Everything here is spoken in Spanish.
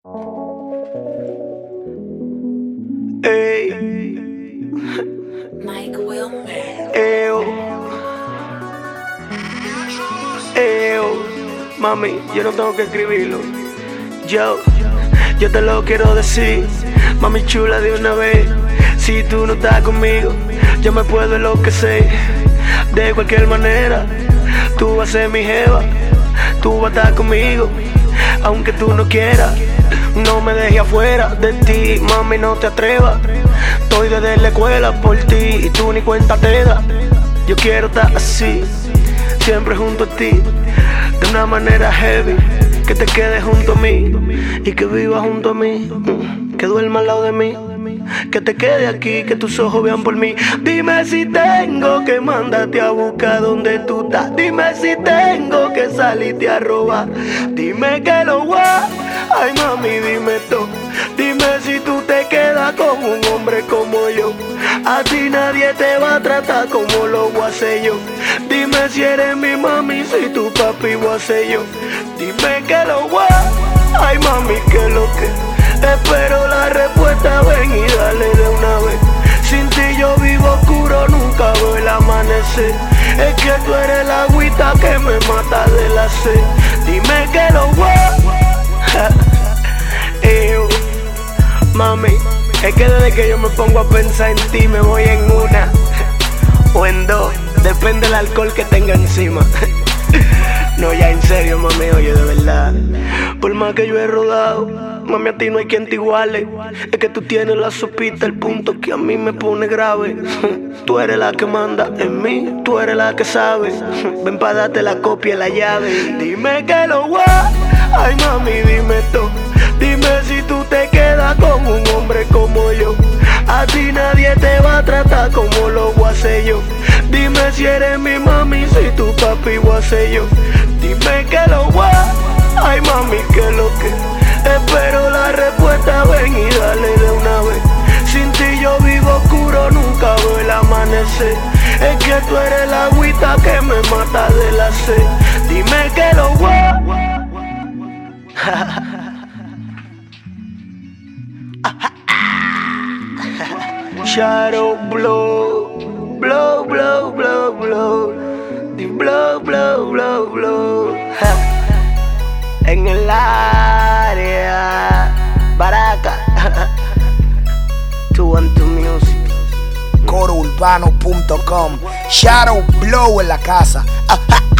Ey, Mike Wilmer. Mami, yo no tengo que escribirlo. Yo te lo quiero decir, mami chula, de una vez. Si tú no estás conmigo, yo me puedo enloquecer. De cualquier manera, tú vas a ser mi jeva, tú vas a estar conmigo, aunque tú no quieras. No me dejes afuera de ti, mami, no te atrevas. Estoy desde la escuela por ti y tú ni cuenta te das. Yo quiero estar así, siempre junto a ti, de una manera heavy. Que te quedes junto a mí y que vivas junto a mí, que duerma al lado de mí, que te quede aquí, que tus ojos vean por mí. Dime si tengo que mandarte a buscar donde tú estás. Dime si tengo que salirte a robar. Dime que lo guay. Ay mami, dime todo. Dime si tú te quedas con un hombre como yo. A ti nadie te va a tratar como lo voy a hacer yo. Dime si eres mi mami, si tu papi voy a ser yo. Dime que lo guay. Ay mami, que lo que. Espero la respuesta, ven y dale de una vez. Sin ti yo vivo oscuro, nunca veo el amanecer. Es que tú eres la agüita que me mata de la sed. Dime que lo guay. Mami, es que desde que yo me pongo a pensar en ti me voy en una o en dos, depende del alcohol que tenga encima. No, ya en serio, mami, oye, de verdad. Por más que yo he rodado, mami, a ti no hay quien te iguale. Es que tú tienes la sopita, el punto que a mí me pone grave. Tú eres la que manda en mí, tú eres la que sabe. Ven pa' darte la copia y la llave. Dime que lo guay. Ay mami, dime todo. Dime si tú te quedas con un hombre como yo. A ti nadie te va a tratar como lo voy a hacer yo. Dime si eres mi mami, si tu papi voy a ser yo. Dime que lo guay. Ay mami, que lo que. Espero la respuesta, ven y dale de una vez. Sin ti yo vivo oscuro, nunca veo el amanecer. Es que tú eres la agüita que me mata de la sed. Dime que lo guay. Shadow blow, blow, blow, blow, blow, blow, blow, blow, blow. En el área, Baraca. 212 Music. Corourbano.com. Shadow Blow en la casa.